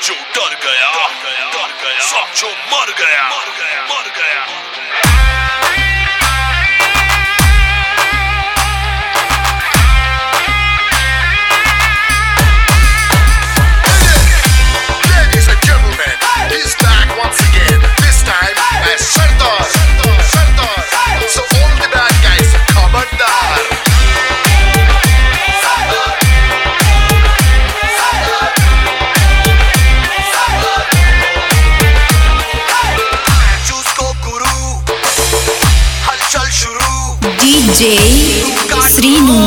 जो डर गया समझो मर गया मर गया Ladies and gentlemen, he's back once again. This time as Sardar. So all the bad guys, Khabardar. DJ Srinu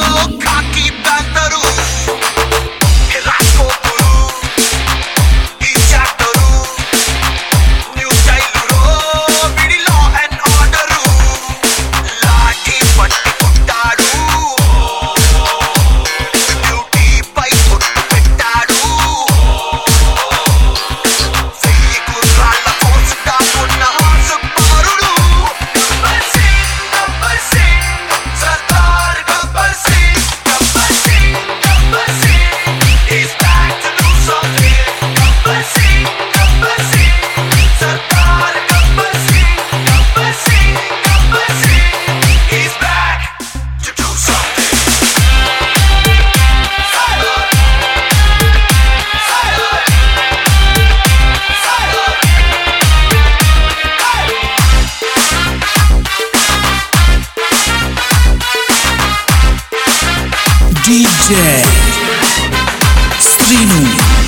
DJ Srinu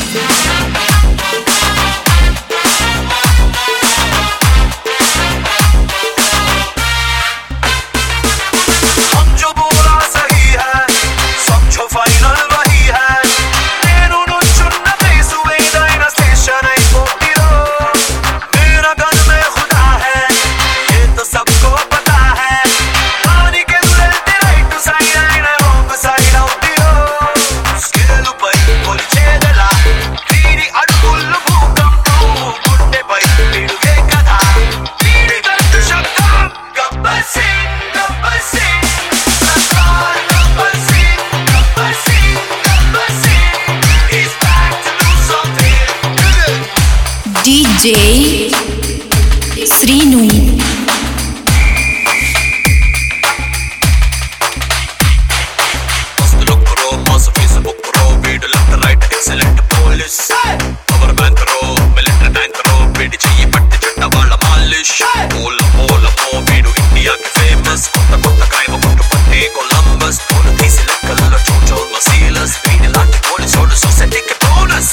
DJ Srinu excellent police power man karo military tank karo bedi cheyi patti chatta wala malish pola po veedu India ki famous kotta crime kottu patti Columbus polu teesi lekkalla chocho masilas veedi laati police order society ke bonus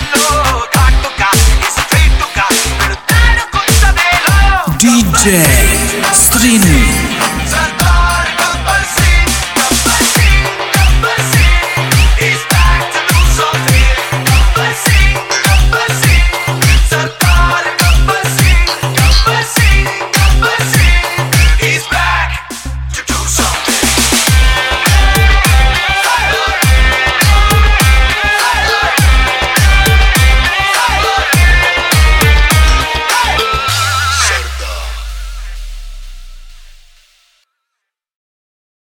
DJ